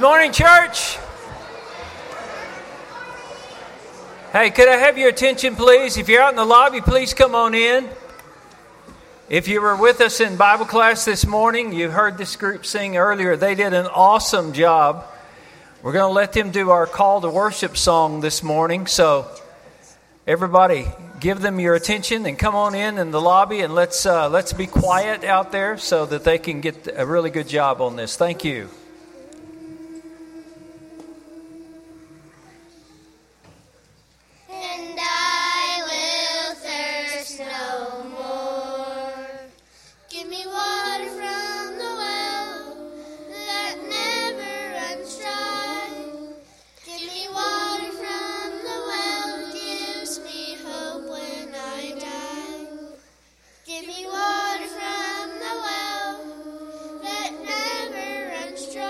Morning, church. Hey, could I have your attention, please? If you're out in the lobby, please come on in. If you were with us in Bible class this morning, you heard this group sing earlier. They did an awesome job. We're going to let them do our call to worship song this morning. So everybody, give them your attention and come on in the lobby, and let's be quiet out there so that they can get a really good job on this. Thank you. Give me water from the well that never runs dry.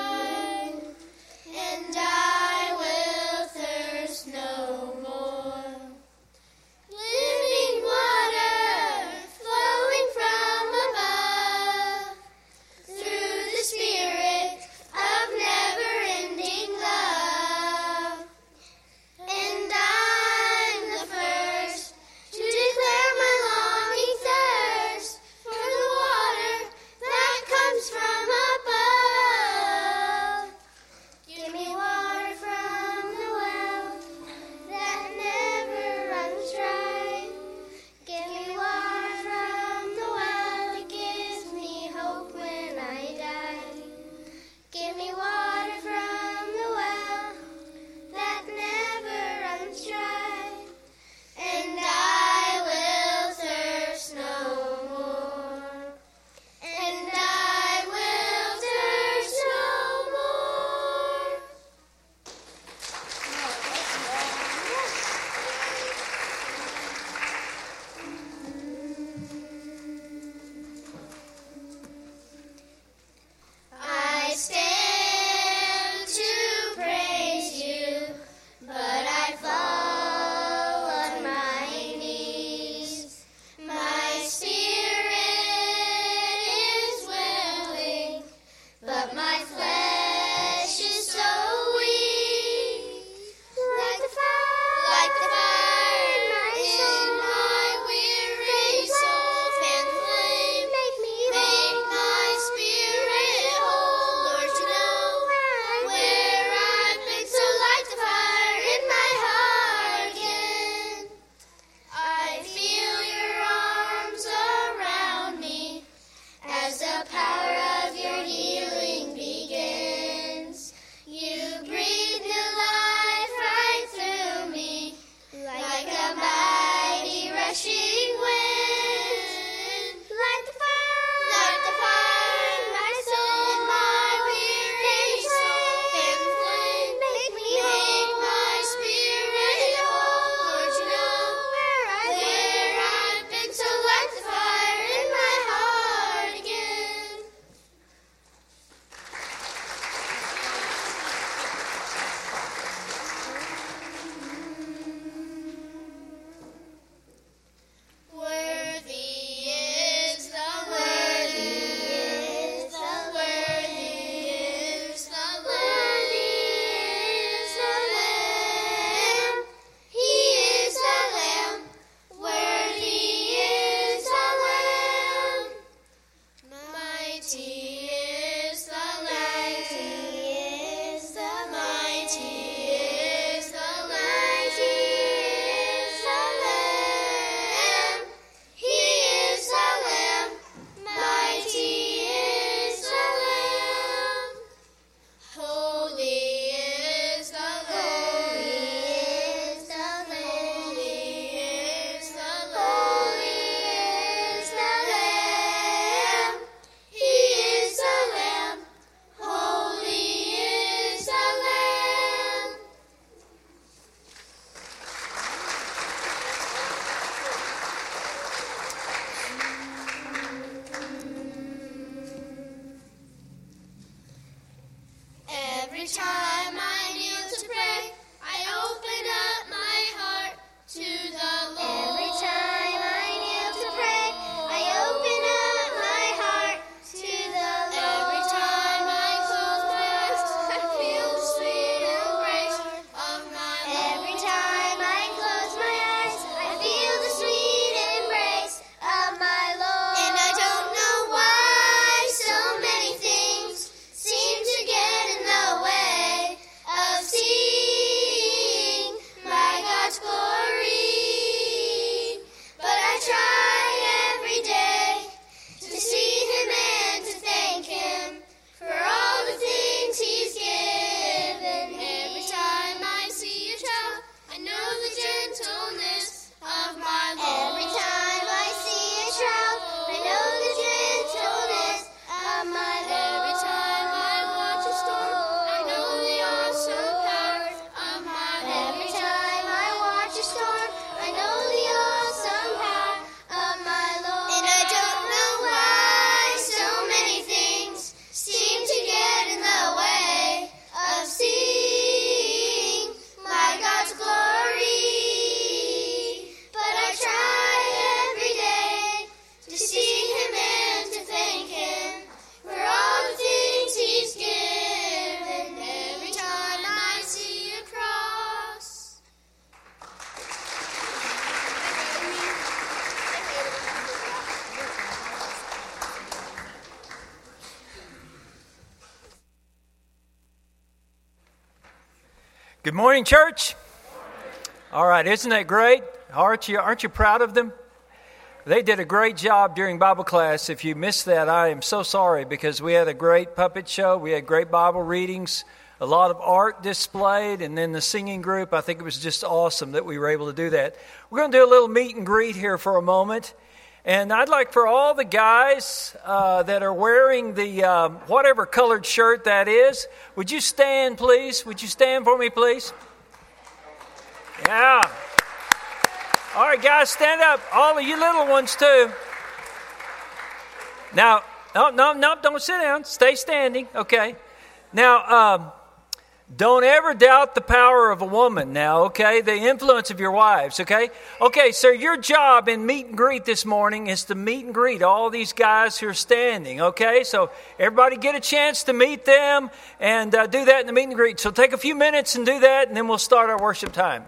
Good morning, church. All right, isn't that great? Aren't you proud of them? They did a great job during Bible class. If you missed that, I am so sorry, because we had a great puppet show. We had great Bible readings, a lot of art displayed, and then the singing group. I think it was just awesome that we were able to do that. We're going to do a little meet and greet here for a moment. And I'd like for all the guys that are wearing the whatever colored shirt that is, would you stand, please? Would you stand for me, please? Yeah. All right, guys, stand up. All of you little ones, too. Now, no, don't sit down. Stay standing. Okay. Now, don't ever doubt the power of a woman now, okay? The influence of your wives, okay? Okay, so your job in meet and greet this morning is to meet and greet all these guys who are standing, okay? So everybody get a chance to meet them and do that in the meet and greet. So take a few minutes and do that, and then we'll start our worship time.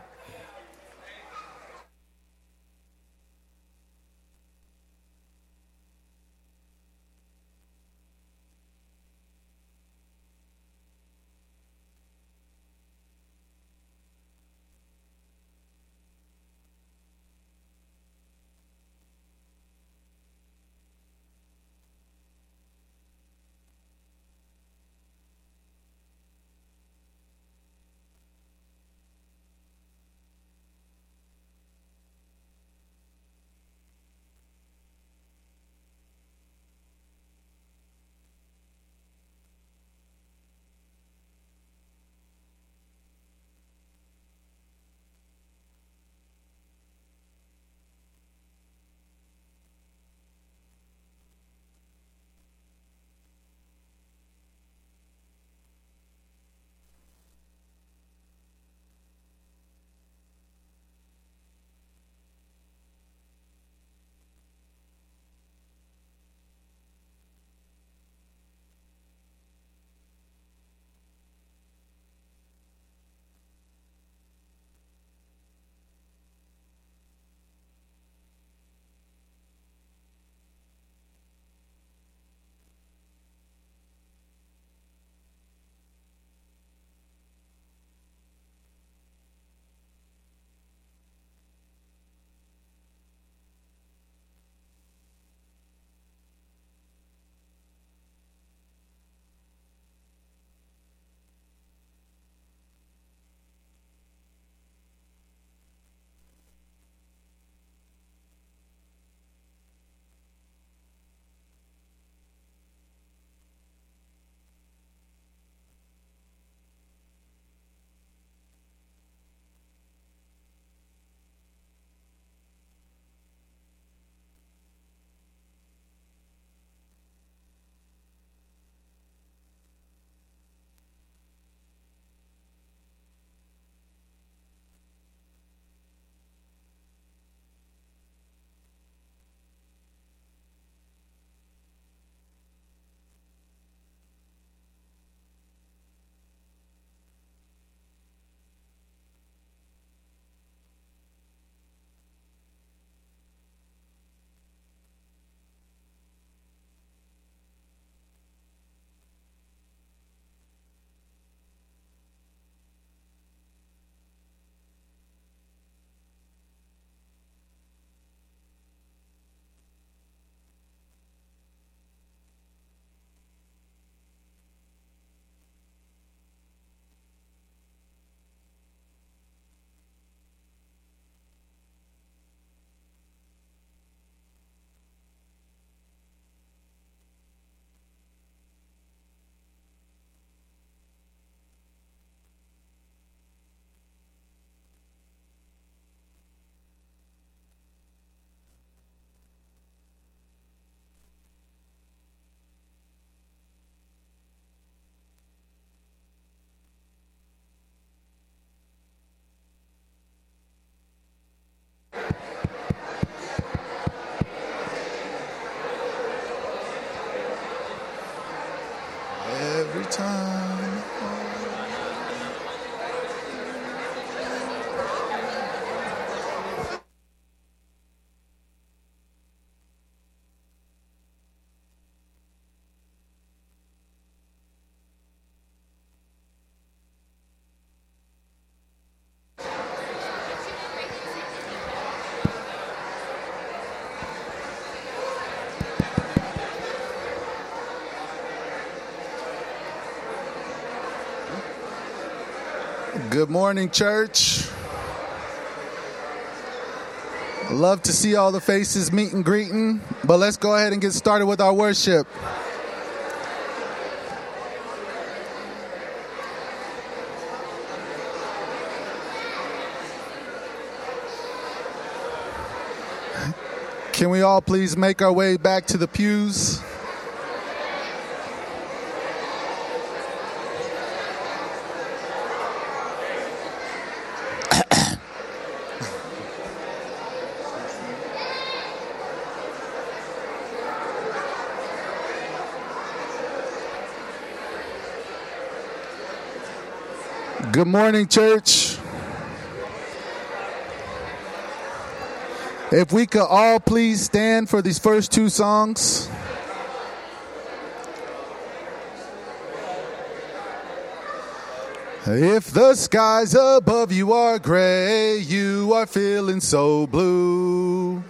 Good morning, church. Love to see all the faces meet and greeting, but let's go ahead and get started with our worship. Can we all please make our way back to the pews? Good morning, church. If we could all please stand for these first two songs. If the skies above you are gray, you are feeling so blue.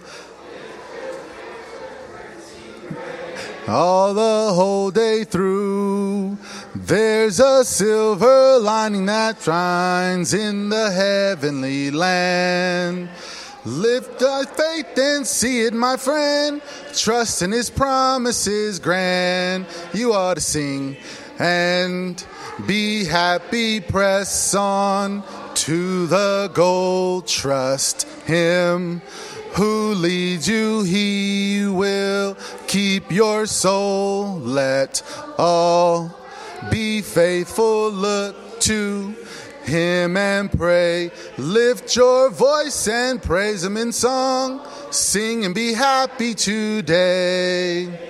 All the whole day through, there's a silver lining that shines in the heavenly land. Lift thy faith and see it, my friend. Trust in his promises grand. You ought to sing and be happy. Press on to the goal. Trust him who leads you. He will keep your soul. Let all be faithful. Look to him and pray. Lift your voice and praise him in song. Sing and be happy today.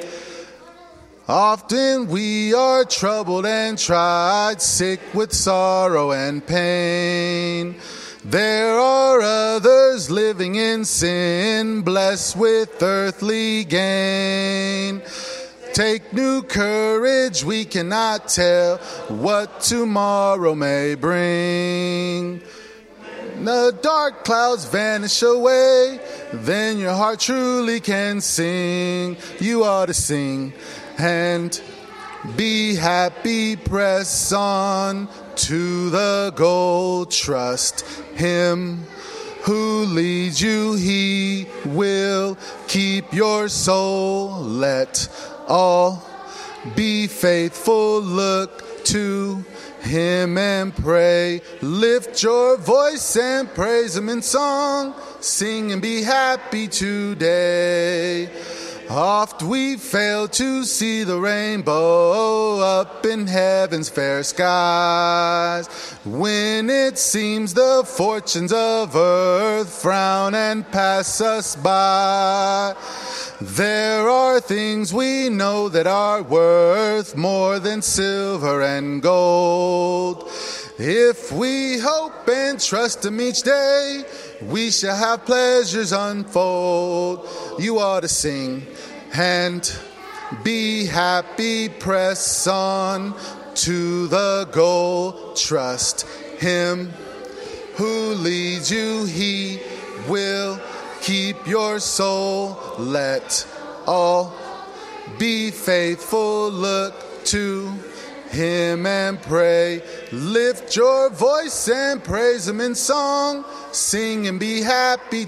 Often we are troubled and tried, sick with sorrow and pain. There are others living in sin, blessed with earthly gain. Take new courage, we cannot tell what tomorrow may bring. The dark clouds vanish away, then your heart truly can sing. You ought to sing and be happy. Press on to the goal. Trust him who leads you. He will keep your soul. Let all be faithful. Look to him and pray. Lift your voice and praise him in song. Sing and be happy today. Oft we fail to see the rainbow up in heaven's fair skies, when it seems the fortunes of earth frown and pass us by. There are things we know that are worth more than silver and gold. If we hope and trust him each day, we shall have pleasures unfold. You ought to sing and be happy. Press on to the goal. Trust him who leads you. He will keep your soul. Let all be faithful. Look to him and pray. Lift your voice and praise him in song. Sing and be happy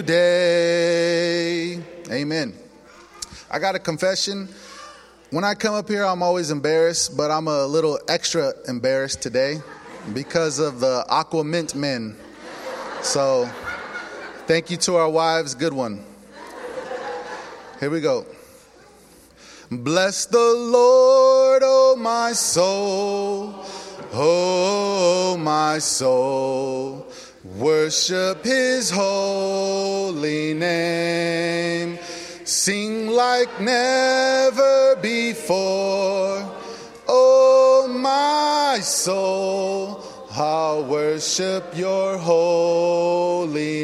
today. Amen. I got a confession. When I come up here, I'm always embarrassed, but I'm a little extra embarrassed today because of the Aqua Mint men. So thank you to our wives. Good one. Here we go. Bless the Lord, oh my soul, oh my soul. Worship his holy name. Sing like never before, oh my soul. I'll worship your holy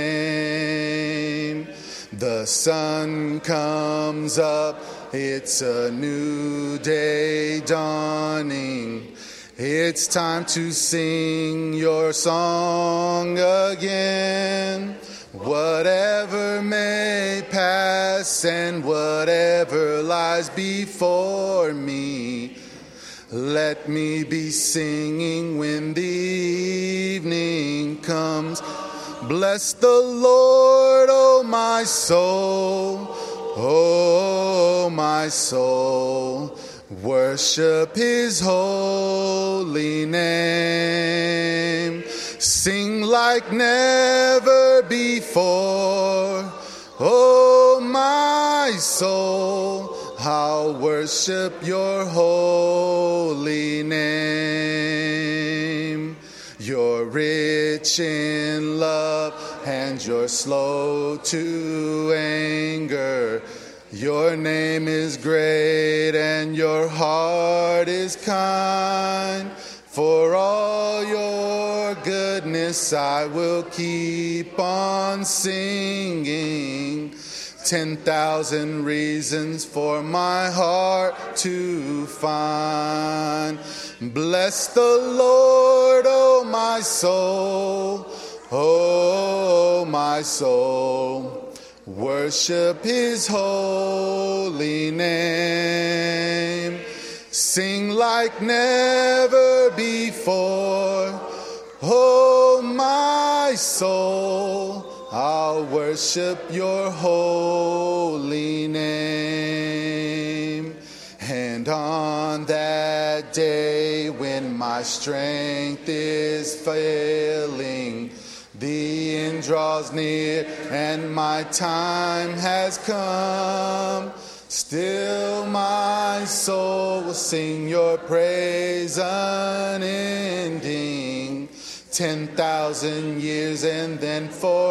name. The sun comes up, it's a new day dawning. It's time to sing your song again. Whatever may pass and whatever lies before me, Let me be singing when the evening comes. Bless the Lord, oh my soul, oh my soul. Worship his holy name. Sing like never before, oh my soul. I'll worship your holy name. You're rich in love and you're slow to anger. Your name is great and your heart is kind. For all your goodness I will keep on singing. 10,000 reasons for my heart to find. Bless the Lord, oh my soul, oh my soul. Worship his holy name. Sing like never before, oh my soul. I'll worship your holy name. And on that day when my strength is failing, the end draws near and my time has come, still my soul will sing your praise unending. 10,000 years and then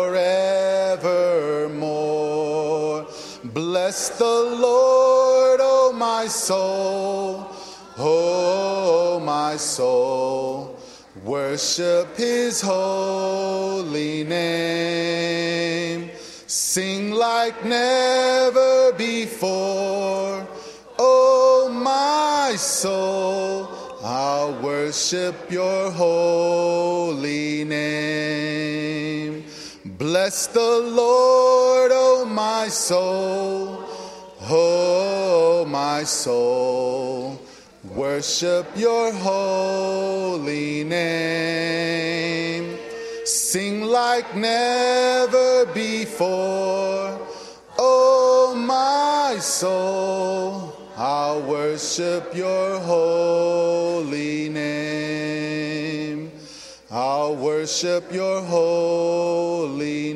forevermore. Bless the Lord, oh my soul, oh my soul. Worship his holy name. Sing like never before, oh my soul. I'll worship your holy name. Bless the Lord, oh my soul, oh my soul. Worship your holy name. Sing like never before, oh my soul. I'll worship your holy name. I'll worship your holy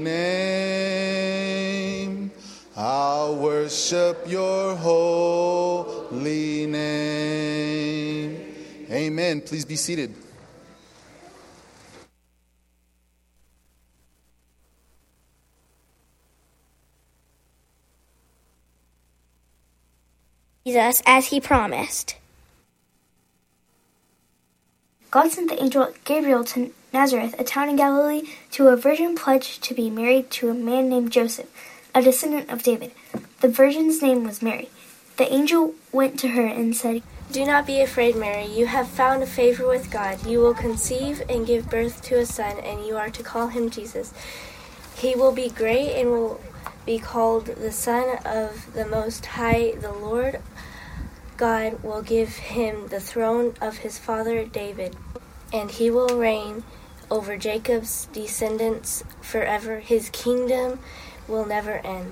name. I'll worship your holy name. Amen. Please be seated. Jesus as he promised. God sent the angel Gabriel to Nazareth, a town in Galilee, to a virgin pledged to be married to a man named Joseph, a descendant of David. The virgin's name was Mary. The angel went to her and said, "Do not be afraid, Mary. You have found favor with God. You will conceive and give birth to a son, and you are to call him Jesus. He will be great and will be called the Son of the Most High. The Lord God will give him the throne of his father David, and he will reign over Jacob's descendants forever. His kingdom will never end."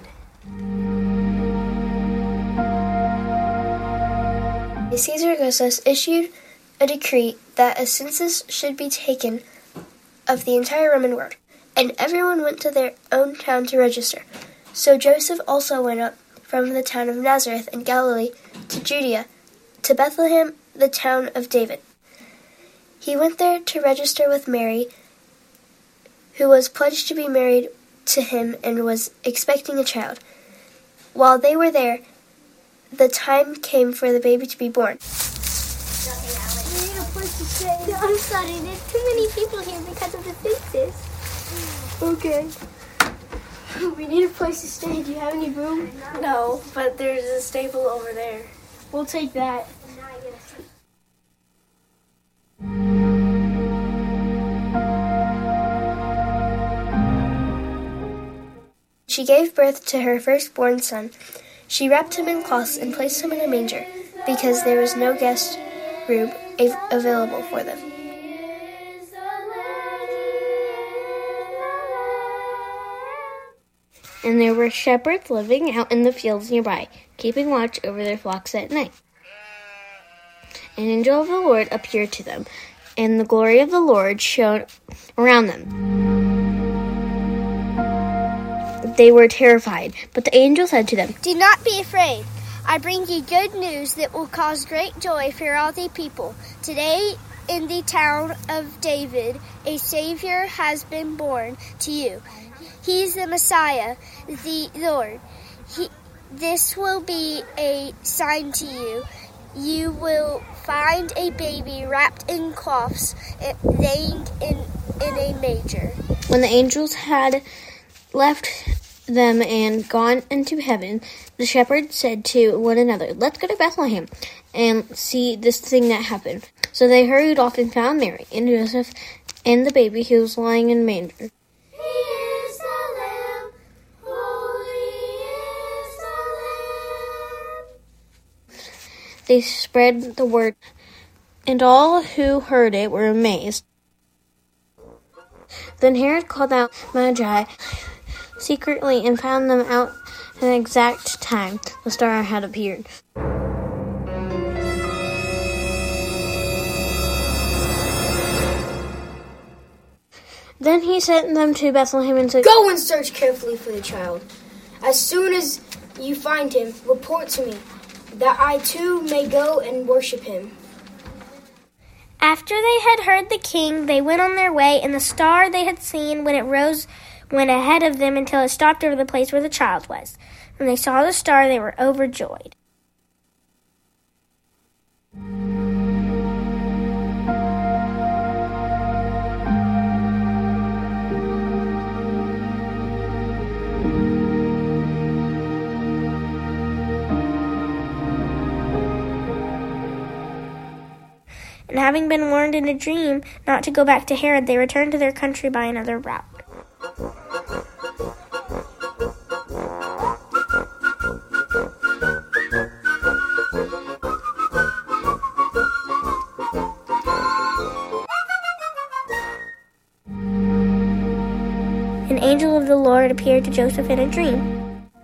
Caesar Augustus issued a decree that a census should be taken of the entire Roman world, and everyone went to their own town to register. So Joseph also went up from the town of Nazareth in Galilee to Judea, to Bethlehem, the town of David. He went there to register with Mary, who was pledged to be married to him and was expecting a child. While they were there, the time came for the baby to be born. We need a place to stay. I'm sorry, there's too many people here because of the census. Okay. We need a place to stay. Do you have any room? No, but there's a stable over there. We'll take that. She gave birth to her firstborn son. She wrapped him in cloths and placed him in a manger, because there was no guest room available for them. And there were shepherds living out in the fields nearby, keeping watch over their flocks at night. An angel of the Lord appeared to them, and the glory of the Lord shone around them. They were terrified, but the angel said to them, "Do not be afraid. I bring you good news that will cause great joy for all the people. Today, in the town of David, a Savior has been born to you. He's the Messiah, the Lord. This will be a sign to you. You will find a baby wrapped in cloths, laying in a manger." When the angels had left them and gone into heaven, the shepherds said to one another, "Let's go to Bethlehem and see this thing that happened." So they hurried off and found Mary and Joseph and the baby who was lying in a manger. They spread the word, and all who heard it were amazed. Then Herod called out Magi secretly and found them out at the exact time the star had appeared. Then he sent them to Bethlehem and said, "Go and search carefully for the child. As soon as you find him, report to me, that I too may go and worship him." After they had heard the king, they went on their way, and the star they had seen when it rose went ahead of them until it stopped over the place where the child was. When they saw the star, they were overjoyed. And having been warned in a dream not to go back to Herod, they returned to their country by another route. An angel of the Lord appeared to Joseph in a dream.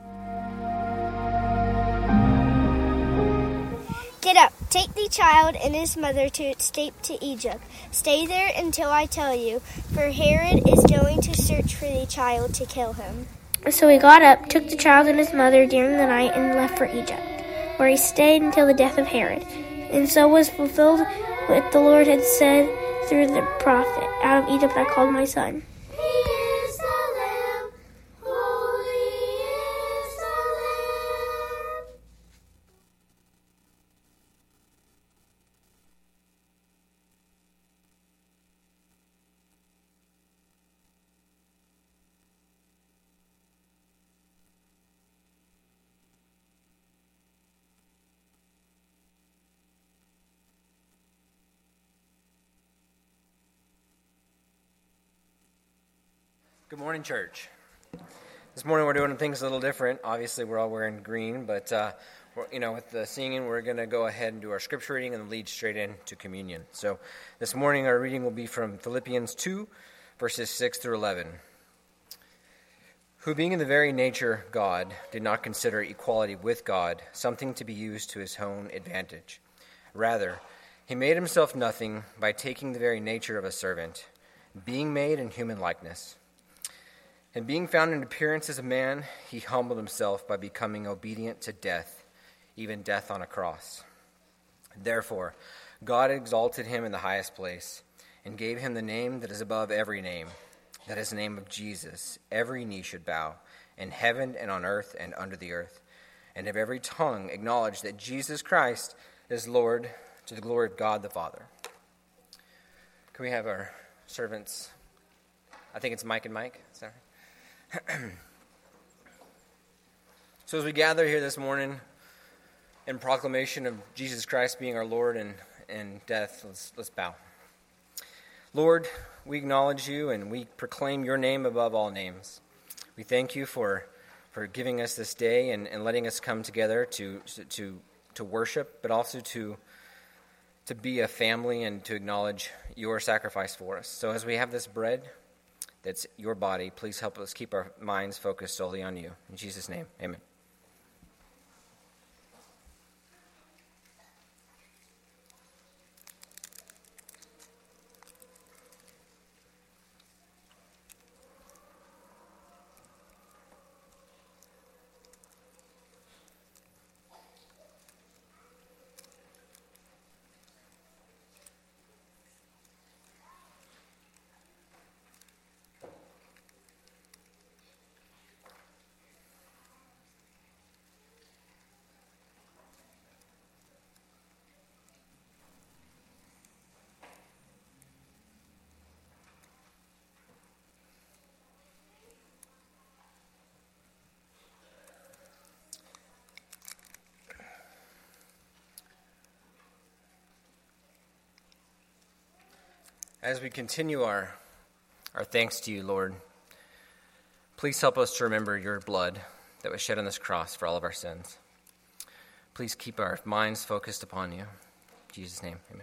"Get up, take the child and his mother to escape to Egypt. Stay there until I tell you, for Herod is going to search for the child to kill him." So he got up, took the child and his mother during the night, and left for Egypt, where he stayed until the death of Herod. And so was fulfilled what the Lord had said through the prophet, "Out of Egypt I called my son." Good morning, church. This morning we're doing things a little different. Obviously, we're all wearing green, but with the singing, we're going to go ahead and do our scripture reading and lead straight into communion. So this morning our reading will be from Philippians 2, verses 6 through 11. "Who being in the very nature God, did not consider equality with God something to be used to his own advantage. Rather, he made himself nothing by taking the very nature of a servant, being made in human likeness. And being found in appearance as a man, he humbled himself by becoming obedient to death, even death on a cross. Therefore, God exalted him in the highest place, and gave him the name that is above every name, that is the name of Jesus. Every knee should bow, in heaven and on earth and under the earth, and of every tongue acknowledge that Jesus Christ is Lord, to the glory of God the Father." Can we have our servants? I think it's Mike and Mike. Sorry. So as we gather here this morning in proclamation of Jesus Christ being our Lord and death, let's bow. Lord, we acknowledge you and we proclaim your name above all names. We thank you for giving us this day and letting us come together to worship, but also to to be a family and to acknowledge your sacrifice for us. So as we have this bread that's your body, please help us keep our minds focused solely on you. In Jesus' name, amen. As we continue our thanks to you, Lord, please help us to remember your blood that was shed on this cross for all of our sins. Please keep our minds focused upon you. In Jesus' name, amen.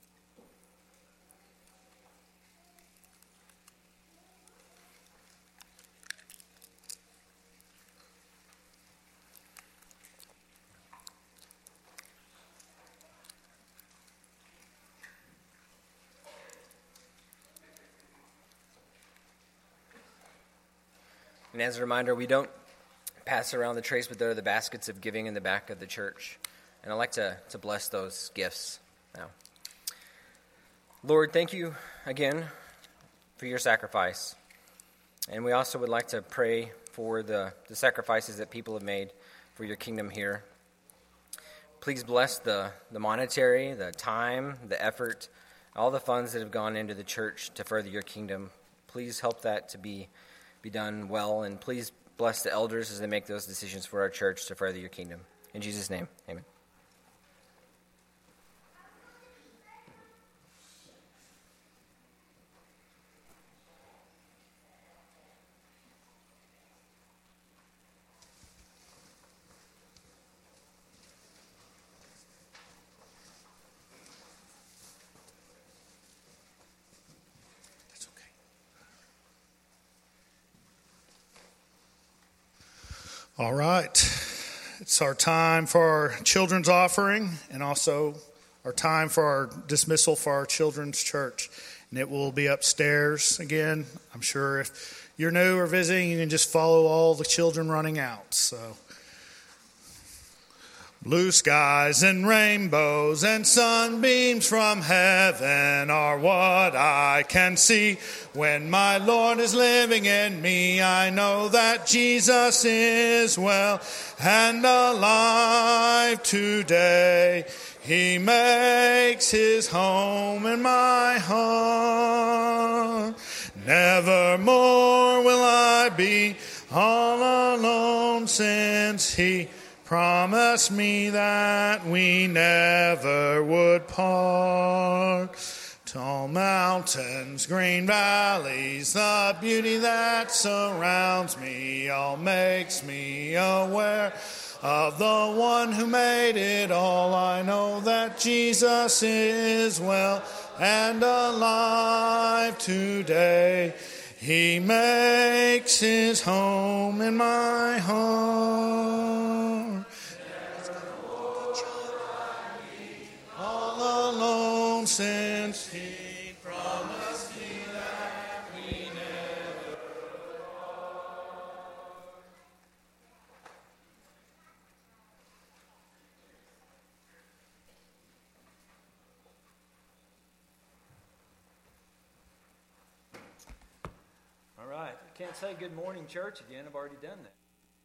And as a reminder, we don't pass around the trays, but there are the baskets of giving in the back of the church. And I'd like to bless those gifts now. Lord, thank you again for your sacrifice. And we also would like to pray for the sacrifices that people have made for your kingdom here. Please bless the monetary, the time, the effort, all the funds that have gone into the church to further your kingdom. Please help that to be done well, and please bless the elders as they make those decisions for our church to further your kingdom. In Jesus' name, amen. All right, it's our time for our children's offering and also our time for our dismissal for our children's church. And it will be upstairs again. I'm sure if you're new or visiting, you can just follow all the children running out. So, blue skies and rainbows and sunbeams from heaven are what I can see. When my Lord is living in me, I know that Jesus is well and alive today. He makes his home in my heart. Nevermore will I be all alone, since he promised me that we never would part. Tall mountains, green valleys, the beauty that surrounds me all makes me aware of the one who made it all. I know that Jesus is well and alive today. He makes his home in my heart. All alone, since he promised me that we never All right. I can't say good morning, church, again. I've already done that.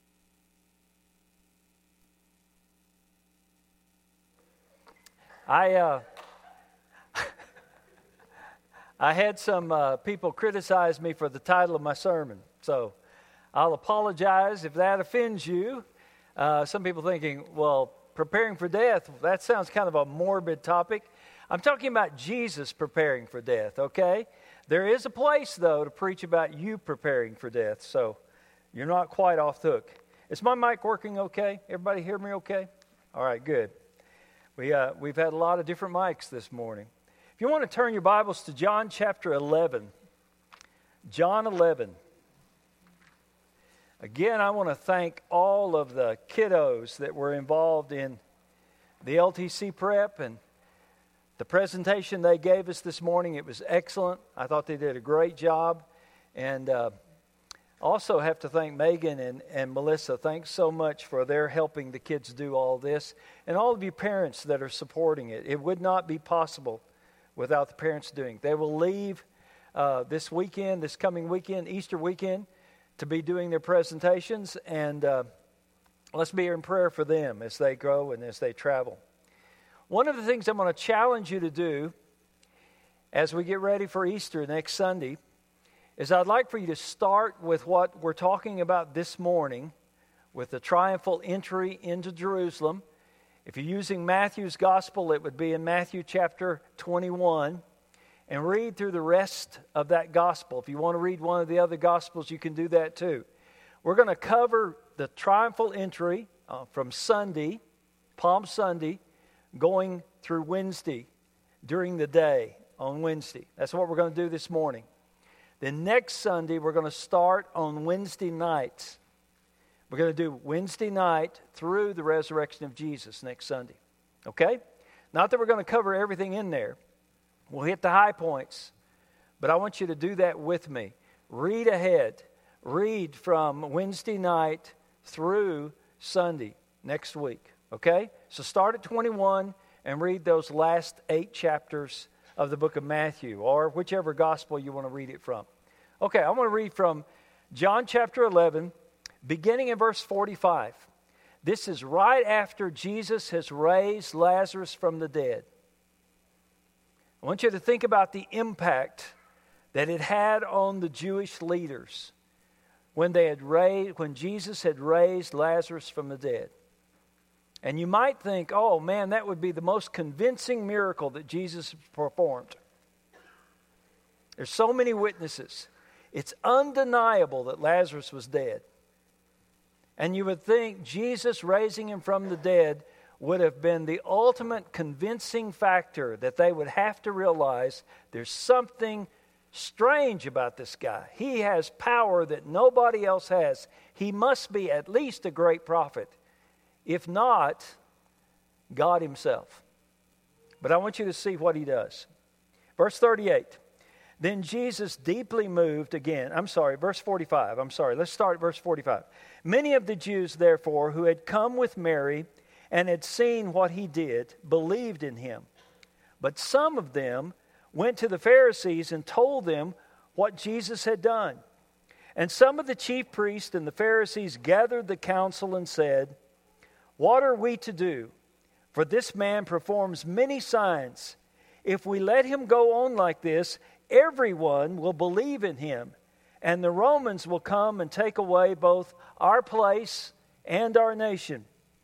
I had some people criticize me for the title of my sermon, so I'll apologize if that offends you. Some people thinking, well, preparing for death, that sounds kind of a morbid topic. I'm talking about Jesus preparing for death, okay? There is a place, though, to preach about you preparing for death, so you're not quite off the hook. Is my mic working okay? Everybody hear me okay? All right, good. We've had a lot of different mics this morning. If you want to turn your Bibles to John chapter 11. John 11. Again, I want to thank all of the kiddos that were involved in the LTC prep and the presentation they gave us this morning. It was excellent. I thought they did a great job. And also have to thank Megan and Melissa. Thanks so much for their helping the kids do all this. And all of you parents that are supporting it. It would not be possible without the parents doing it. They will leave this coming weekend, Easter weekend, to be doing their presentations. And let's be in prayer for them as they grow and as they travel. One of the things I'm going to challenge you to do as we get ready for Easter next Sunday is I'd like for you to start with what we're talking about this morning with the triumphal entry into Jerusalem. If you're using Matthew's gospel, it would be in Matthew chapter 21, and read through the rest of that gospel. If you want to read one of the other gospels, you can do that too. We're going to cover the triumphal entry from Sunday, Palm Sunday, going through Wednesday during the day on Wednesday. That's what we're going to do this morning. Then next Sunday, we're going to start on Wednesday nights. We're going to do Wednesday night through the resurrection of Jesus next Sunday. Okay? Not that we're going to cover everything in there. We'll hit the high points. But I want you to do that with me. Read ahead. Read from Wednesday night through Sunday next week. Okay? So start at 21 and read those last 8 chapters of the book of Matthew, or whichever gospel you want to read it from. Okay, I want to read from John chapter 11, beginning in verse 45. This is right after Jesus has raised Lazarus from the dead. I want you to think about the impact that it had on the Jewish leaders when Jesus had raised Lazarus from the dead. And you might think, oh man, that would be the most convincing miracle that Jesus performed. There's so many witnesses. It's undeniable that Lazarus was dead. And you would think Jesus raising him from the dead would have been the ultimate convincing factor that they would have to realize there's something strange about this guy. He has power that nobody else has. He must be at least a great prophet. If not, God himself. But I want you to see what he does. Verse 38. Then Jesus, deeply moved again. Verse 45. Let's start at verse 45. Many of the Jews, therefore, who had come with Mary and had seen what he did, believed in him. But some of them went to the Pharisees and told them what Jesus had done. And some of the chief priests and the Pharisees gathered the council and said, "What are we to do? For this man performs many signs. If we let him go on like this, everyone will believe in him, and the Romans will come and take away both our place and our nation."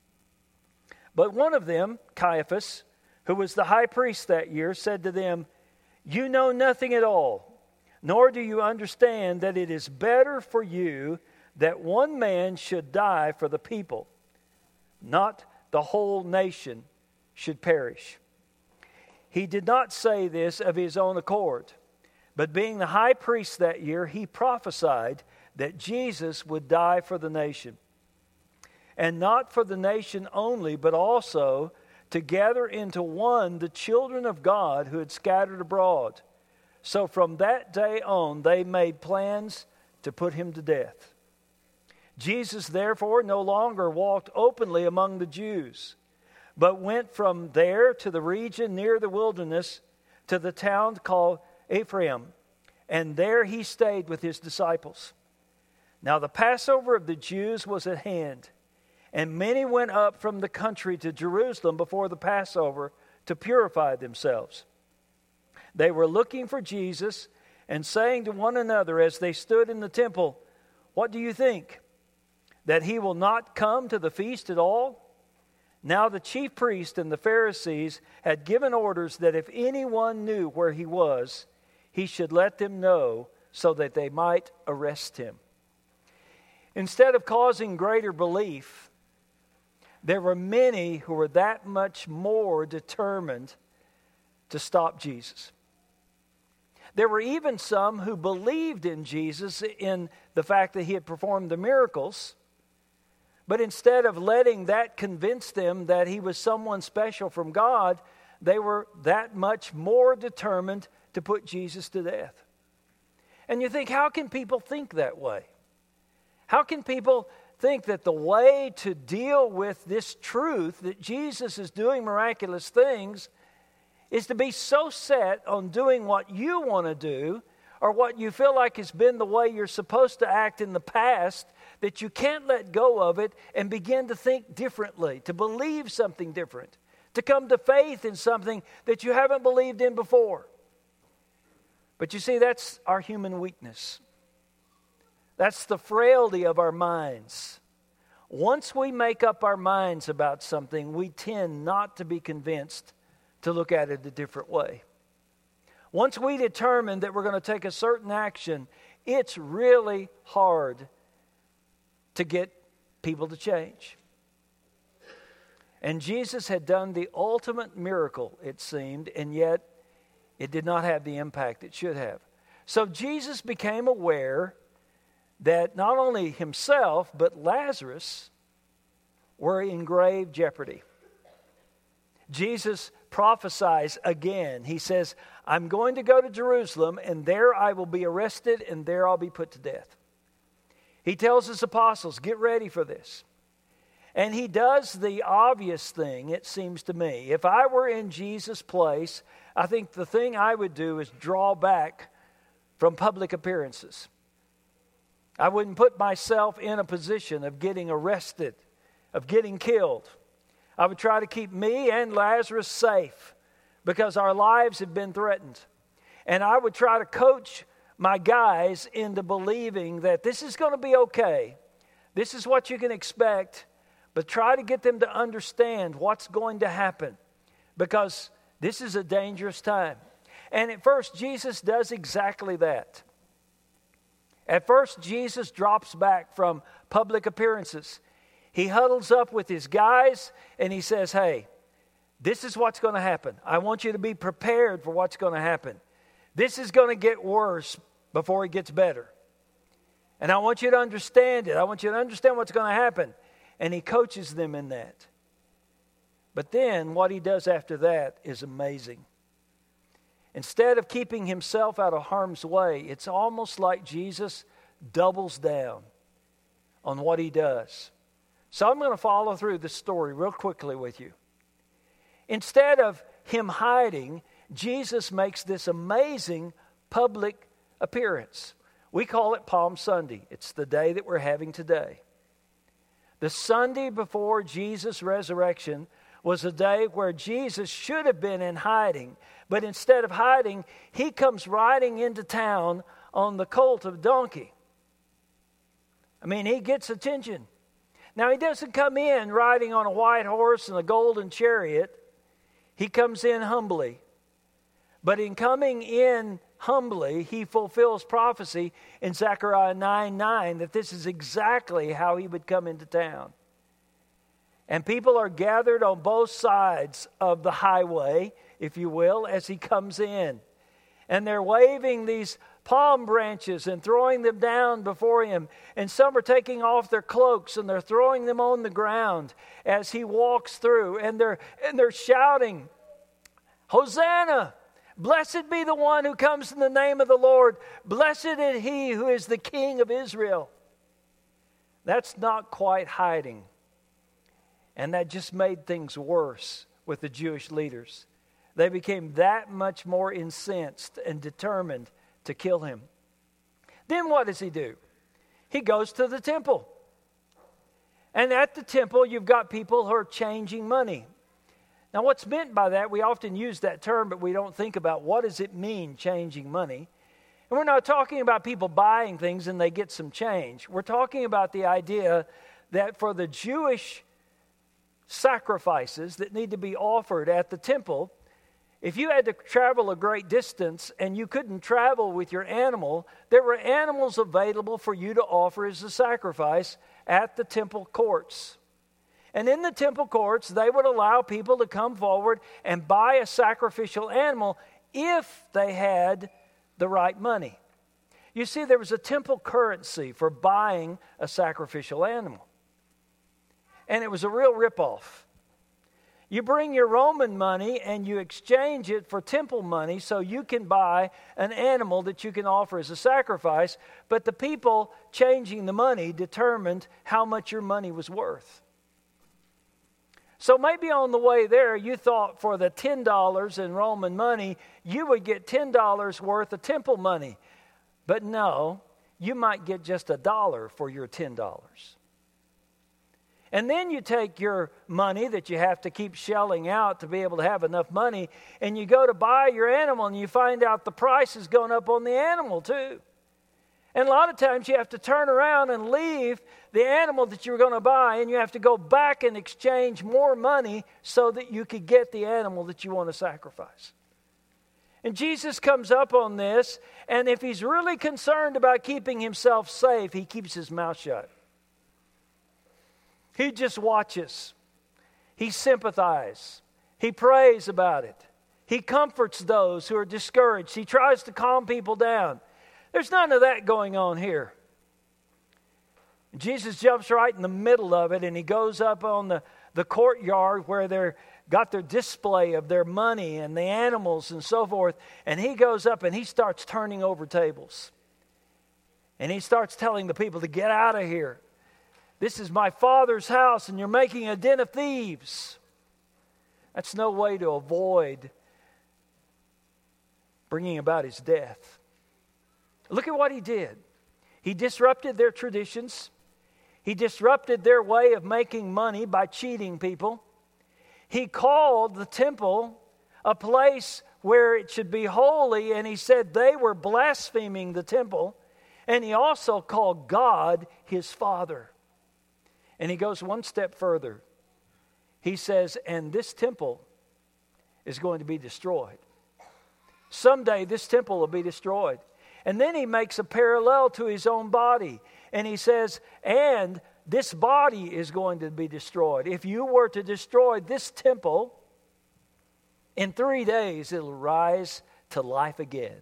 But one of them, Caiaphas, who was the high priest that year, said to them, "You know nothing at all, nor do you understand that it is better for you that one man should die for the people, not the whole nation should perish." He did not say this of his own accord, but being the high priest that year, he prophesied that Jesus would die for the nation. And not for the nation only, but also to gather into one the children of God who had scattered abroad. So from that day on, they made plans to put him to death. Jesus, therefore, no longer walked openly among the Jews, but went from there to the region near the wilderness, to the town called Ephraim, and there he stayed with his disciples. Now the Passover of the Jews was at hand, and many went up from the country to Jerusalem before the Passover to purify themselves. They were looking for Jesus and saying to one another as they stood in the temple, "What do you think? That he will not come to the feast at all?" Now the chief priests and the Pharisees had given orders that if anyone knew where he was, he should let them know so that they might arrest him. Instead of causing greater belief, there were many who were that much more determined to stop Jesus. There were even some who believed in Jesus in the fact that he had performed the miracles, but instead of letting that convince them that he was someone special from God, they were that much more determined to put Jesus to death. And you think, how can people think that way? How can people think that the way to deal with this truth that Jesus is doing miraculous things is to be so set on doing what you want to do or what you feel like has been the way you're supposed to act in the past that you can't let go of it and begin to think differently, to believe something different, to come to faith in something that you haven't believed in before. But you see, that's our human weakness. That's the frailty of our minds. Once we make up our minds about something, we tend not to be convinced to look at it a different way. Once we determine that we're going to take a certain action, it's really hard to get people to change. And Jesus had done the ultimate miracle, it seemed, and yet it did not have the impact it should have. So Jesus became aware that not only himself, but Lazarus were in grave jeopardy. Jesus prophesies again. He says, I'm going to go to Jerusalem, and there I will be arrested, and there I'll be put to death. He tells his apostles, get ready for this. And he does the obvious thing, it seems to me. If I were in Jesus' place, I think the thing I would do is draw back from public appearances. I wouldn't put myself in a position of getting arrested, of getting killed. I would try to keep me and Lazarus safe because our lives have been threatened. And I would try to coach my guys into believing that this is going to be okay. This is what you can expect, but try to get them to understand what's going to happen because this is a dangerous time. And at first, Jesus does exactly that. At first, Jesus drops back from public appearances. He huddles up with his guys and he says, hey, this is what's going to happen. I want you to be prepared for what's going to happen. This is going to get worse before it gets better. And I want you to understand it. I want you to understand what's going to happen. And he coaches them in that. But then what he does after that is amazing. Instead of keeping himself out of harm's way, it's almost like Jesus doubles down on what he does. So I'm going to follow through this story real quickly with you. Instead of him hiding, Jesus makes this amazing public appearance. We call it Palm Sunday. It's the day that we're having today. The Sunday before Jesus' resurrection was a day where Jesus should have been in hiding. But instead of hiding, he comes riding into town on the colt of a donkey. I mean, he gets attention. Now, he doesn't come in riding on a white horse and a golden chariot. He comes in humbly. But in coming in humbly, he fulfills prophecy in Zechariah 9:9 that this is exactly how he would come into town. And people are gathered on both sides of the highway, if you will, as he comes in. And they're waving these palm branches and throwing them down before him. And some are taking off their cloaks and they're throwing them on the ground as he walks through. And they're shouting, Hosanna! Blessed be the one who comes in the name of the Lord. Blessed is he who is the King of Israel. That's not quite hiding. And that just made things worse with the Jewish leaders. They became that much more incensed and determined to kill him. Then what does he do? He goes to the temple. And at the temple, you've got people who are changing money. Now, what's meant by that, we often use that term, but we don't think about what does it mean, changing money. And we're not talking about people buying things and they get some change. We're talking about the idea that for the Jewish sacrifices that need to be offered at the temple, if you had to travel a great distance and you couldn't travel with your animal, there were animals available for you to offer as a sacrifice at the temple courts. And in the temple courts, they would allow people to come forward and buy a sacrificial animal if they had the right money. You see, there was a temple currency for buying a sacrificial animal. And it was a real ripoff. You bring your Roman money and you exchange it for temple money so you can buy an animal that you can offer as a sacrifice, but the people changing the money determined how much your money was worth. So maybe on the way there you thought for the $10 in Roman money you would get $10 worth of temple money. But no, you might get just $1 for your $10. And then you take your money that you have to keep shelling out to be able to have enough money, and you go to buy your animal and you find out the price has gone up on the animal too. And a lot of times you have to turn around and leave the animal that you were going to buy, and you have to go back and exchange more money so that you could get the animal that you want to sacrifice. And Jesus comes up on this, and if he's really concerned about keeping himself safe, he keeps his mouth shut. He just watches. He sympathizes. He prays about it. He comforts those who are discouraged. He tries to calm people down. There's none of that going on here. Jesus jumps right in the middle of it, and he goes up on the courtyard where they're got their display of their money and the animals and so forth. And he goes up and he starts turning over tables. And he starts telling the people to get out of here. This is my Father's house, and you're making a den of thieves. That's no way to avoid bringing about his death. Look at what he did. He disrupted their traditions. He disrupted their way of making money by cheating people. He called the temple a place where it should be holy, and he said they were blaspheming the temple. And he also called God his Father. And he goes one step further. He says, and this temple is going to be destroyed. Someday this temple will be destroyed. And then he makes a parallel to his own body. And he says, and this body is going to be destroyed. If you were to destroy this temple, in 3 days it'll rise to life again.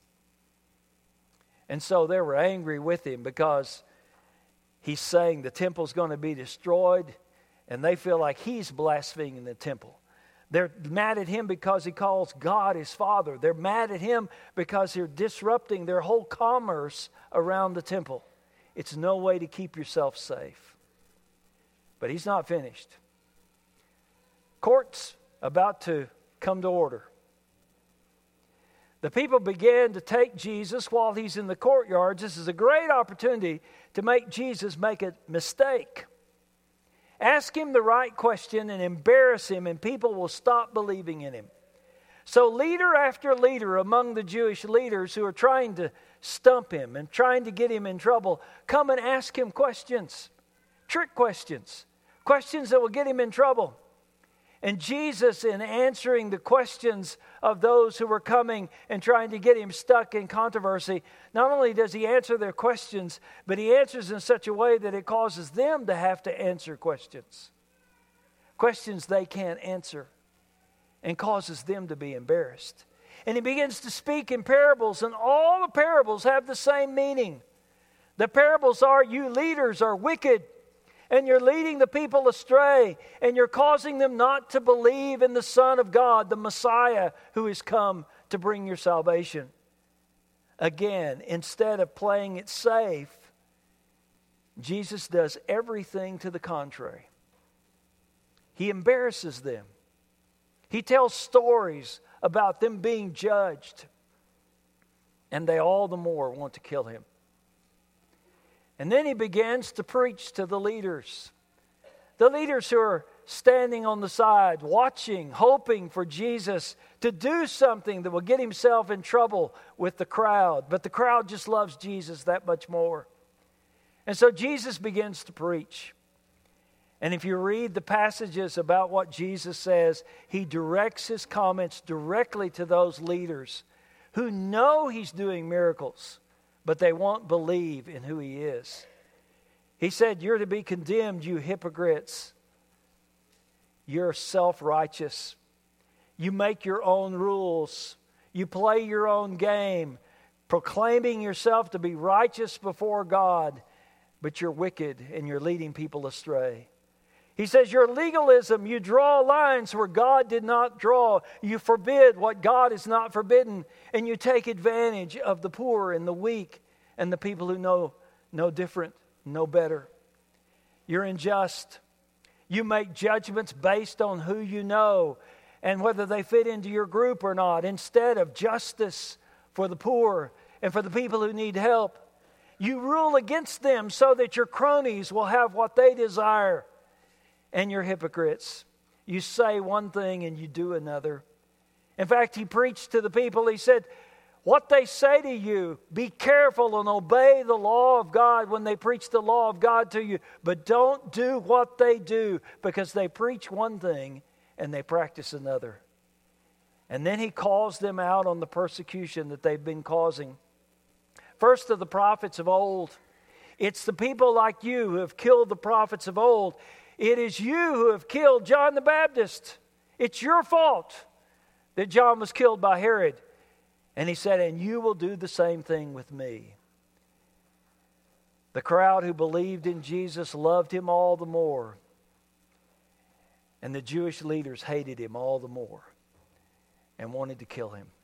And so they were angry with him because he's saying the temple's going to be destroyed, and they feel like he's blaspheming the temple. They're mad at him because he calls God his Father. They're mad at him because they're disrupting their whole commerce around the temple. It's no way to keep yourself safe. But he's not finished. Court's about to come to order. The people began to take Jesus while he's in the courtyards. This is a great opportunity to make Jesus make a mistake. Ask him the right question and embarrass him, and people will stop believing in him. So leader after leader among the Jewish leaders who are trying to stump him and trying to get him in trouble, come and ask him questions, trick questions, questions that will get him in trouble. And Jesus, in answering the questions of those who were coming and trying to get him stuck in controversy, not only does he answer their questions, but he answers in such a way that it causes them to have to answer questions. Questions they can't answer, and causes them to be embarrassed. And he begins to speak in parables, and all the parables have the same meaning. The parables are, you leaders are wicked, and you're leading the people astray, and you're causing them not to believe in the Son of God, the Messiah who has come to bring your salvation. Again, instead of playing it safe, Jesus does everything to the contrary. He embarrasses them. He tells stories about them being judged, and they all the more want to kill him. And then he begins to preach to the leaders who are standing on the side, watching, hoping for Jesus to do something that will get himself in trouble with the crowd. But the crowd just loves Jesus that much more. And so Jesus begins to preach. And if you read the passages about what Jesus says, he directs his comments directly to those leaders who know he's doing miracles, but they won't believe in who he is. He said, you're to be condemned, you hypocrites. You're self-righteous. You make your own rules. You play your own game, proclaiming yourself to be righteous before God, but you're wicked and you're leading people astray. He says your legalism, you draw lines where God did not draw. You forbid what God has not forbidden, and you take advantage of the poor and the weak and the people who know no different, no better. You're unjust. You make judgments based on who you know and whether they fit into your group or not, instead of justice for the poor and for the people who need help. You rule against them so that your cronies will have what they desire. And you're hypocrites. You say one thing and you do another. In fact, he preached to the people. He said, what they say to you, be careful and obey the law of God when they preach the law of God to you. But don't do what they do, because they preach one thing and they practice another. And then he calls them out on the persecution that they've been causing. First of the prophets of old. It's the people like you who have killed the prophets of old. It is you who have killed John the Baptist. It's your fault that John was killed by Herod. And he said, and you will do the same thing with me. The crowd who believed in Jesus loved him all the more. And the Jewish leaders hated him all the more and wanted to kill him.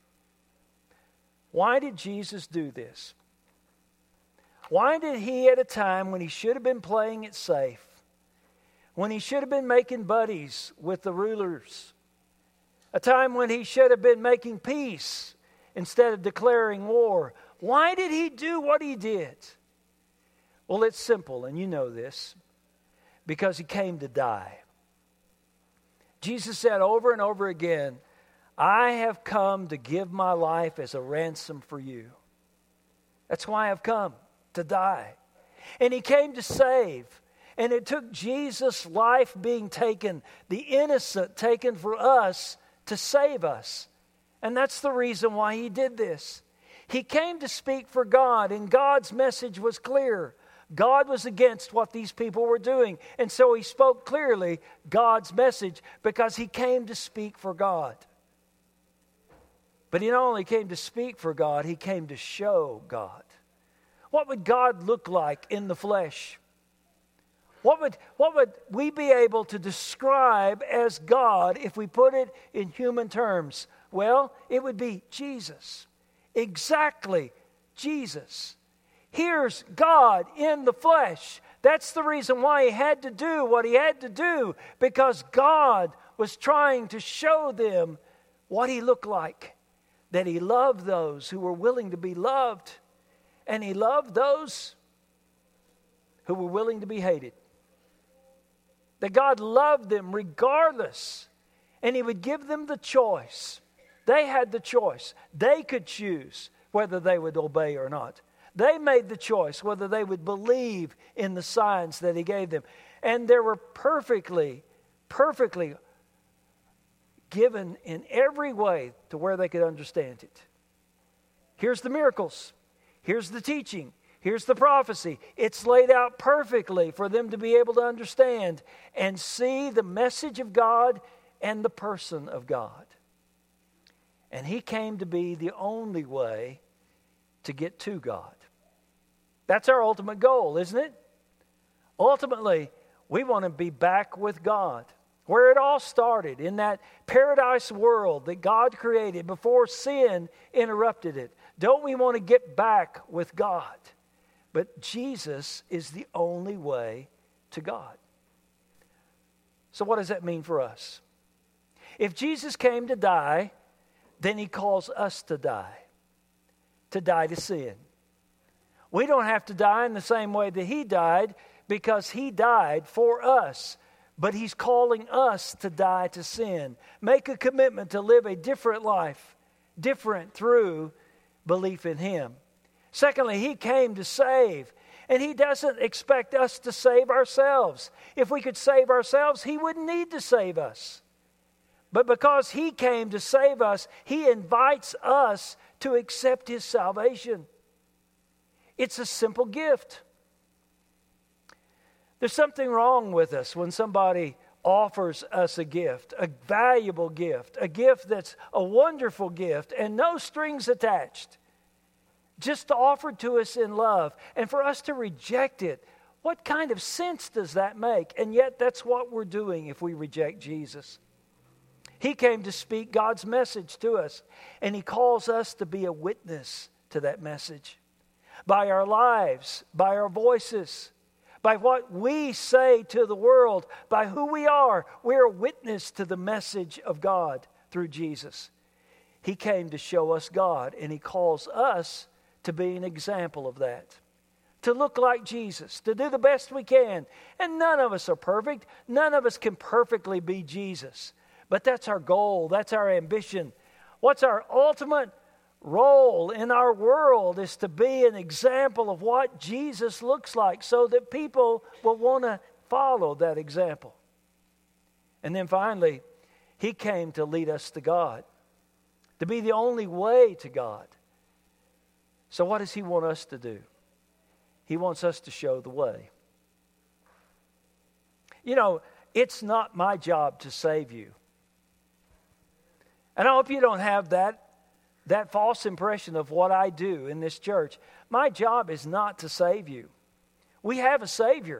Why did Jesus do this? Why did he, at a time when he should have been playing it safe, when he should have been making buddies with the rulers, a time when he should have been making peace instead of declaring war, why did he do what he did? Well, it's simple, and you know this, because he came to die. Jesus said over and over again, I have come to give my life as a ransom for you. That's why I've come, to die. And he came to save. And it took Jesus' life being taken, the innocent taken for us, to save us. And that's the reason why he did this. He came to speak for God, and God's message was clear. God was against what these people were doing. And so he spoke clearly God's message, because he came to speak for God. But he not only came to speak for God, he came to show God. What would God look like in the flesh? What would we be able to describe as God if we put it in human terms? Well, it would be Jesus. Exactly Jesus. Here's God in the flesh. That's the reason why he had to do what he had to do, because God was trying to show them what he looked like. That he loved those who were willing to be loved, and he loved those who were willing to be hated. That God loved them regardless, and he would give them the choice. They had the choice. They could choose whether they would obey or not. They made the choice whether they would believe in the signs that he gave them. And they were perfectly given in every way to where they could understand it. Here's the miracles. Here's the teaching. Here's the prophecy. It's laid out perfectly for them to be able to understand and see the message of God and the person of God. And he came to be the only way to get to God. That's our ultimate goal, isn't it? Ultimately, we want to be back with God, where it all started, in that paradise world that God created before sin interrupted it. Don't we want to get back with God? But Jesus is the only way to God. So what does that mean for us? If Jesus came to die, then he calls us to die to sin. We don't have to die in the same way that he died, because he died for us. But he's calling us to die to sin. Make a commitment to live a different life, different through belief in him. Secondly, he came to save. And he doesn't expect us to save ourselves. If we could save ourselves, he wouldn't need to save us. But because he came to save us, he invites us to accept his salvation. It's a simple gift. There's something wrong with us when somebody offers us a gift, a valuable gift, a gift that's a wonderful gift and no strings attached, just offered to us in love. And for us to reject it, what kind of sense does that make? And yet that's what we're doing if we reject Jesus. He came to speak God's message to us, and He calls us to be a witness to that message. By our lives, by our voices, by what we say to the world, by who we are, we're a witness to the message of God through Jesus. He came to show us God, and He calls us to be an example of that. To look like Jesus, to do the best we can. And none of us are perfect. None of us can perfectly be Jesus. But that's our goal. That's our ambition. What's our ultimate role in our world is to be an example of what Jesus looks like so that people will want to follow that example. And then finally, He came to lead us to God, to be the only way to God. So what does He want us to do? He wants us to show the way. You know, it's not my job to save you. And I hope you don't have that false impression of what I do in this church. My job is not to save you. We have a Savior.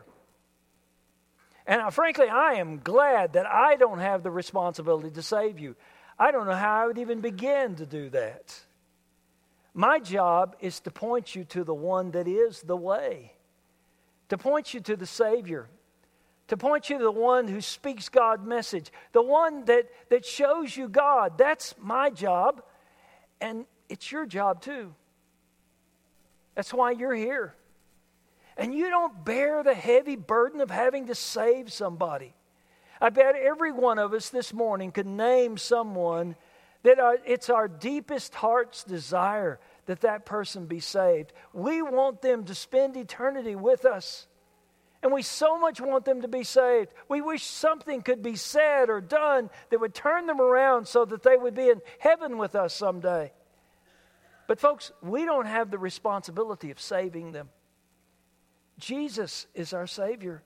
And frankly, I am glad that I don't have the responsibility to save you. I don't know how I would even begin to do that. My job is to point you to the one that is the way, to point you to the Savior, to point you to the one who speaks God's message, the one that shows you God. That's my job, and it's your job too. That's why you're here. And you don't bear the heavy burden of having to save somebody. I bet every one of us this morning could name someone that it's our deepest heart's desire that that person be saved. We want them to spend eternity with us. And we so much want them to be saved. We wish something could be said or done that would turn them around so that they would be in heaven with us someday. But folks, we don't have the responsibility of saving them. Jesus is our Savior.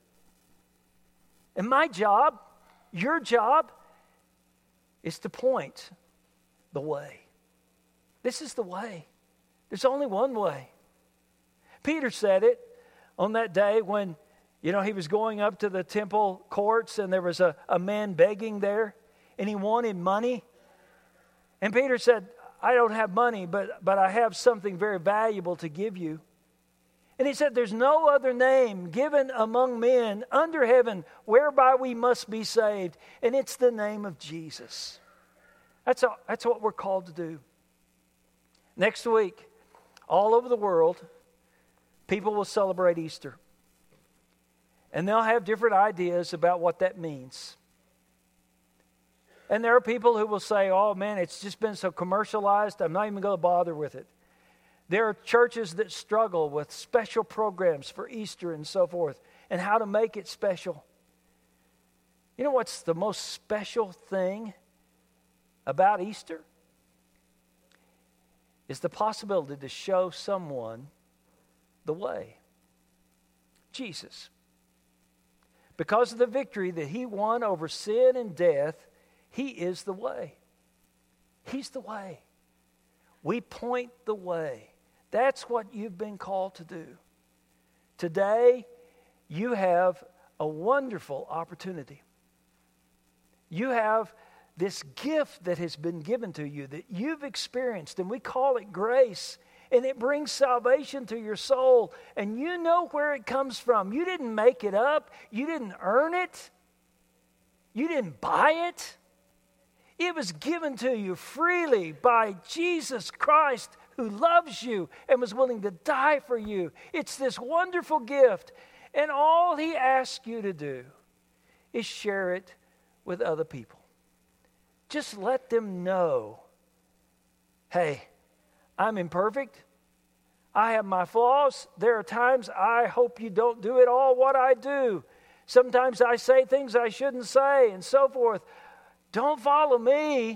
And my job, your job, is to point the way. This is the way. There's only one way. Peter said it on that day when, he was going up to the temple courts and there was a man begging there and he wanted money. And Peter said, I don't have money, but I have something very valuable to give you. And he said, there's no other name given among men under heaven whereby we must be saved. And it's the name of Jesus. That's what we're called to do. Next week, all over the world, people will celebrate Easter. And they'll have different ideas about what that means. And there are people who will say, oh man, it's just been so commercialized, I'm not even going to bother with it. There are churches that struggle with special programs for Easter and so forth, and how to make it special. You know what's the most special thing about Easter? Is the possibility to show someone the way. Jesus. Because of the victory that He won over sin and death, He is the way. He's the way. We point the way. That's what you've been called to do. Today, you have a wonderful opportunity. You have this gift that has been given to you that you've experienced, and we call it grace, and it brings salvation to your soul, and you know where it comes from. You didn't make it up. You didn't earn it. You didn't buy it. It was given to you freely by Jesus Christ, who loves you and was willing to die for you. It's this wonderful gift, and all He asks you to do is share it with other people. Just let them know, hey, I'm imperfect. I have my flaws. There are times I hope you don't do it all what I do. Sometimes I say things I shouldn't say and so forth. Don't follow me.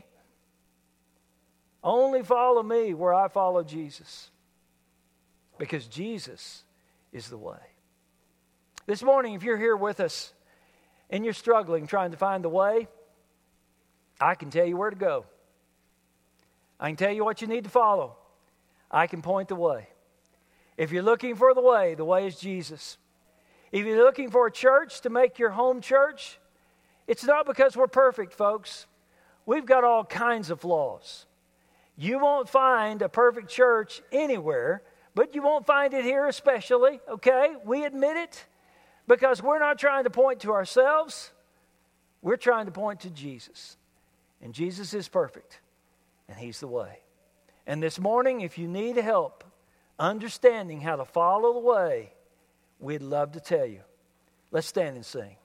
Only follow me where I follow Jesus. Because Jesus is the way. This morning, if you're here with us and you're struggling trying to find the way, I can tell you where to go. I can tell you what you need to follow. I can point the way. If you're looking for the way is Jesus. If you're looking for a church to make your home church, it's not because we're perfect, folks. We've got all kinds of flaws. You won't find a perfect church anywhere, but you won't find it here especially, okay? We admit it because we're not trying to point to ourselves. We're trying to point to Jesus. And Jesus is perfect, and He's the way. And this morning, if you need help understanding how to follow the way, we'd love to tell you. Let's stand and sing.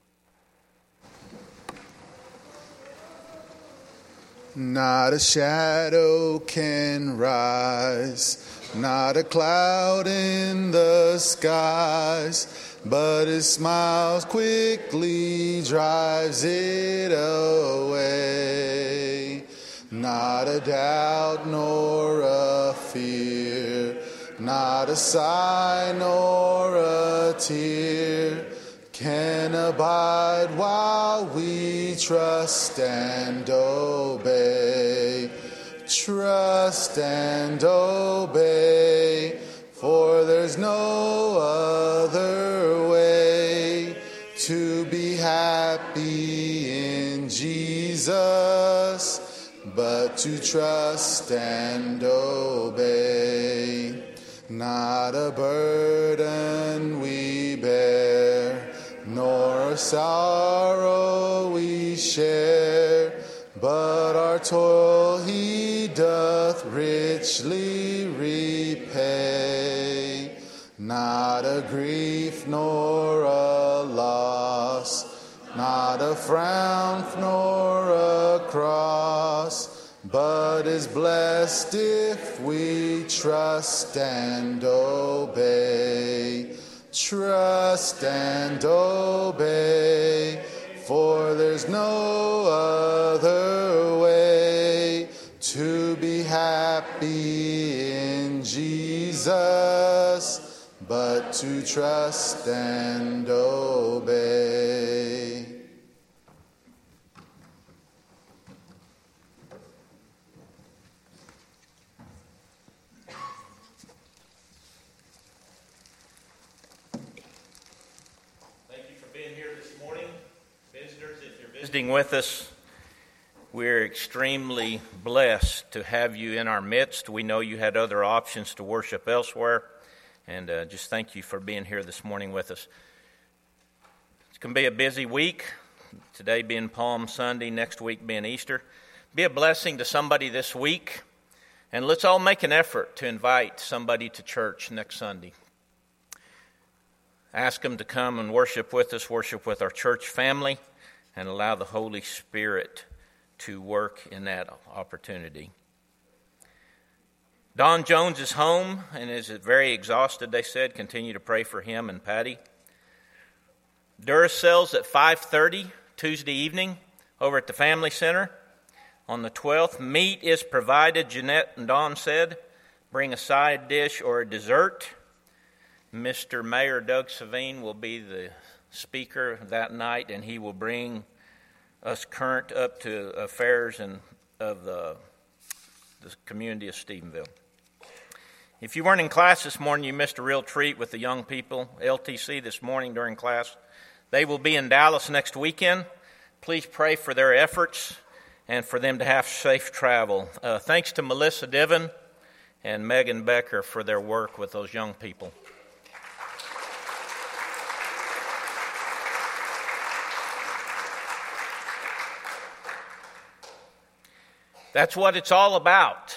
Not a shadow can rise, not a cloud in the skies, but His smile quickly drives it away. Not a doubt nor a fear, not a sigh nor a tear can abide while we trust and obey. Trust and obey, for there's no other way to be happy in Jesus but to trust and obey. Not a burden we bear, nor a sorrow we share, but our toil He doth richly repay. Not a grief nor a loss, not a frown nor a cross, but is blessed if we trust and obey. Trust and obey, for there's no other way to be happy in Jesus but to trust and obey. Visiting with us, we're extremely blessed to have you in our midst. We know you had other options to worship elsewhere, and just thank you for being here this morning with us. It's going to be a busy week, today being Palm Sunday, next week being Easter. Be a blessing to somebody this week, and let's all make an effort to invite somebody to church next Sunday. Ask them to come and worship with us, worship with our church family, and allow the Holy Spirit to work in that opportunity. Don Jones is home and is very exhausted, they said. Continue to pray for him and Patty. Duracell's at 5:30 Tuesday evening over at the Family Center. On the 12th, meat is provided, Jeanette and Don said. Bring a side dish or a dessert. Mr. Mayor Doug Savine will be the speaker that night, and he will bring us current up to affairs of the community of Stephenville. If you weren't in class this morning, you missed a real treat with the young people. LTC this morning during class. They will be in Dallas next weekend. Please pray for their efforts and for them to have safe travel. Thanks to Melissa Diven and Megan Becker for their work with those young people. That's what it's all about.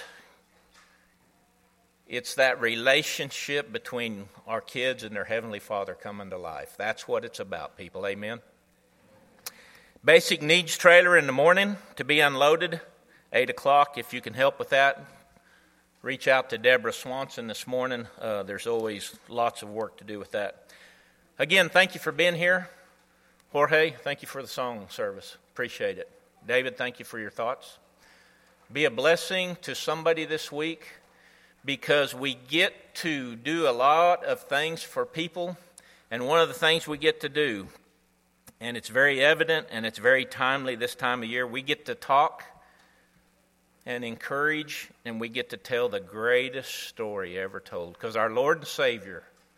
It's that relationship between our kids and their Heavenly Father coming to life. That's what it's about, people. Amen. Basic needs trailer in the morning to be unloaded, 8 o'clock. If you can help with that, reach out to Deborah Swanson this morning. There's always lots of work to do with that. Again, thank you for being here. Jorge, thank you for the song service. Appreciate it. David, thank you for your thoughts. Be a blessing to somebody this week, because we get to do a lot of things for people, and one of the things we get to do, And it's very evident and it's very timely this time of year. We get to talk and encourage, and we get to tell the greatest story ever told. Because our Lord and Savior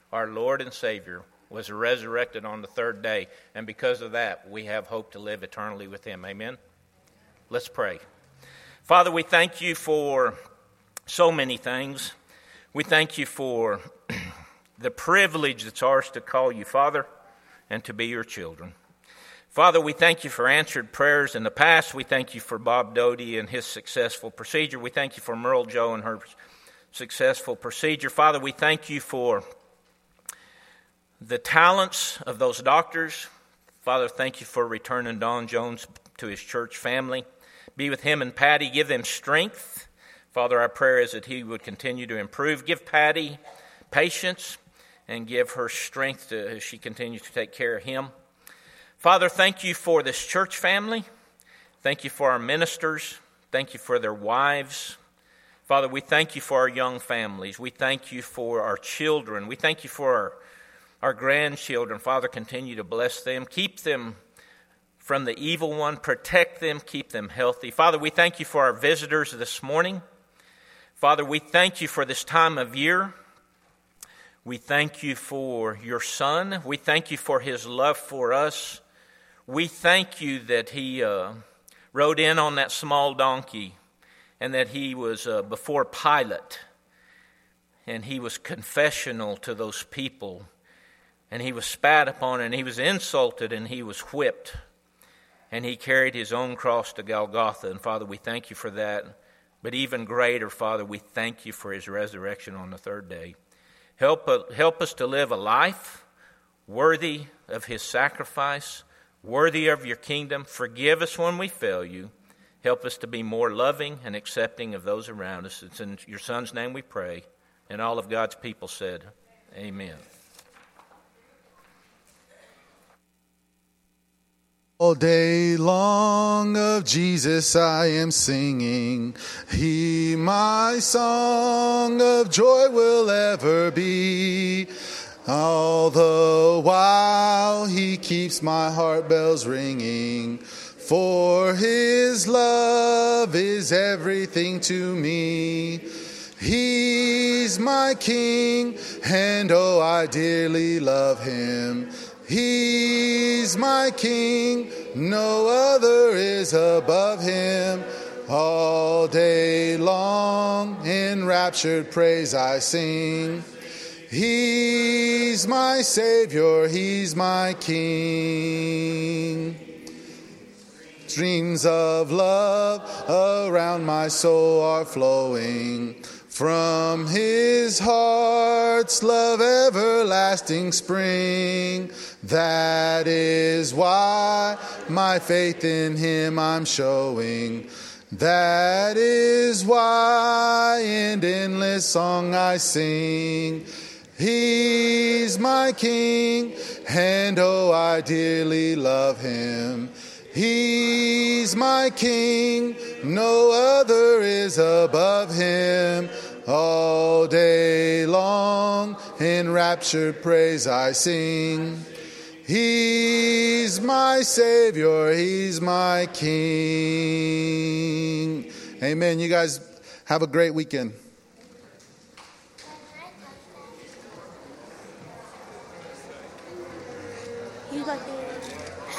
was resurrected on the third day. And because of that, we have hope to live eternally with Him. Amen? Let's pray. Father, we thank you for so many things. We thank you for the privilege that's ours to call you Father and to be your children. Father, we thank you for answered prayers in the past. We thank you for Bob Doty and his successful procedure. We thank you for Merle Joe and her successful procedure. Father, we thank you for the talents of those doctors. Father, thank you for returning Don Jones to his church family. Be with him and Patty. Give them strength. Father, our prayer is that he would continue to improve. Give Patty patience and give her strength as she continues to take care of him. Father, thank you for this church family. Thank you for our ministers. Thank you for their wives. Father, we thank you for our young families. We thank you for our children. We thank you for our grandchildren. Father, continue to bless them. Keep them from the evil one. Protect them. Keep them healthy. Father, we thank you for our visitors this morning. Father, we thank you for this time of year. We thank you for your Son. We thank you for his love for us. We thank you that he rode in on that small donkey and that he was before Pilate and he was confessional to those people and he was spat upon and he was insulted and he was whipped and he carried his own cross to Golgotha. And Father, we thank you for that. But even greater, Father, we thank you for his resurrection on the third day. Help us to live a life worthy of his sacrifice, worthy of your kingdom. Forgive us when we fail you. Help us to be more loving and accepting of those around us. It's in your Son's name we pray. And all of God's people said, amen. All day long of Jesus I am singing. He my song of joy will ever be. All the while he keeps my heart bells ringing. For his love is everything to me. He's my King, and oh, I dearly love him. He's my King, no other is above him. All day long in raptured praise I sing. He's my Savior, he's my King. Streams of love around my soul are flowing. From his heart's love everlasting spring. That is why my faith in him I'm showing. That is why in endless song I sing. He's my King, and oh, I dearly love him. He's my King, no other is above him. All day long in raptured praise I sing. He's my Savior, he's my King. Amen. You guys have a great weekend. You got